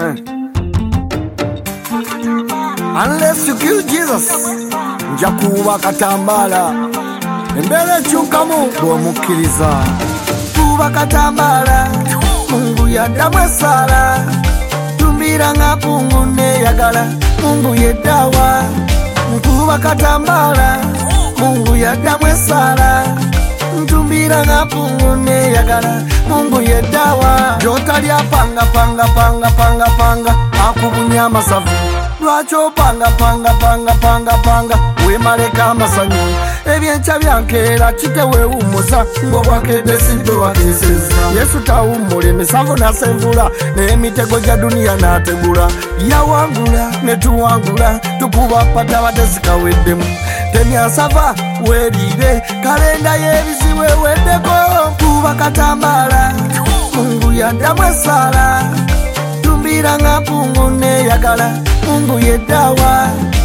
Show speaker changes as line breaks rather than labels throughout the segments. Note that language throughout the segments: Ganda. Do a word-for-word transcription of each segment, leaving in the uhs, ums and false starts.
Eh. Unless you kill Jesus, njakuba katambala. Mbele chukamu bw'omukkiriza. Kuba katambala, Mungu yaddamu essala. Tumbira nga pungu neyagala, Mungu yeddawa. Kuba katambala, Mungu yaddamu essala. Tumbira nga pungu neyagala, Mungu yeddawa. Jotalya panga panga panga panga panga, akubunya amasavu. Lwaki panga panga panga panga panga, wemaleka amasanyu. Ebyenca byankeera kitewewummuza, ng'obwakedde sidde wakeseza. Yesu tawummula emisango n'asenvula, n'emitego gya duniya n'ategula. Yawangula ne tuwangula, tukuba pata tezikaweddemu. Temyasava weeriire, kalenda y'ebizibu eweddeko. Kuba katambala, Mungu yaddamu essala. Tumbira nga pungu neyagala, Mungu yeddawa.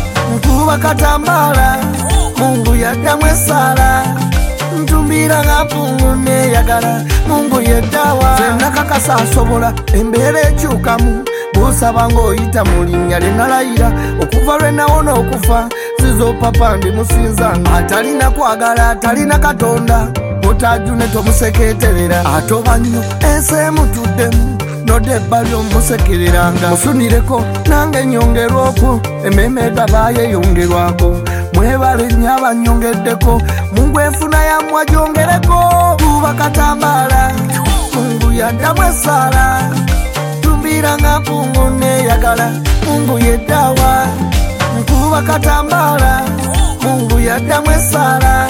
Kuba katambala, Mungu yaddamu essala. Ntumbira nga pungu neyagala, Mungu yeddawa. Zenna kakasa asobola embeera ekyukamu, bw'osaba ng'oyita mu linnya lye nalayira. Okuva lwe nawona okufa, sizo papa ndimusinza. Atalina kwagala, atalina Katonda, otajune tomusekeeterera. Atoba nnyo ensi emutuddemu, nodebba ly'omusekereranga. Musunireko nange nyongerwako, emmeeme gaba yeyongerwako. Mwebale nnyo abanyongeddeko, Mungu enfuna yammwe agyongereko. Kuba katambala, Mungu yaddamu essala. Tumbira nga pungu neyagala, Mungu yeddawa. Kuba katambala, Mungu yaddamu essala.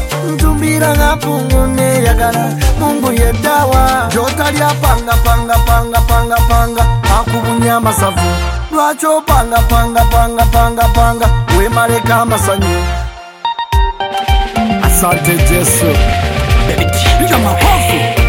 Tumbira nga pungu neyagala, Mungu yeddawa. Jotalya panga panga panga panga panga, akubunya amasavu. Lwaki panga panga panga panga panga, wemaleka amasanyu. Asante Yesu. Piga makofi.